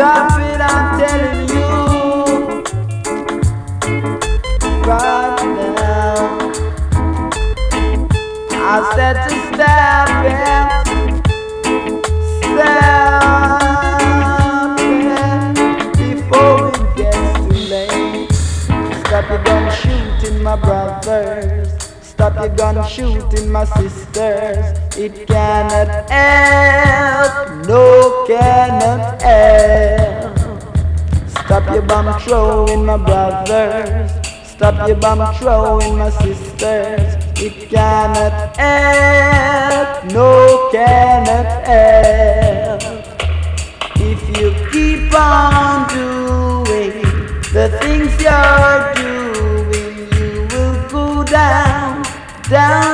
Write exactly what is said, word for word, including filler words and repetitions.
Stop it, I'm telling you. Right now, I said to stop it. Stop it before it gets too late. Stop your gun shooting my brothers. Stop your gun shooting my sisters. It cannot help, no cannot help. Stop your bomb throwing my brothers. Stop your bomb throwing my sisters. It cannot help, no cannot help. If you keep on doing the things you're doing, you will go down, down.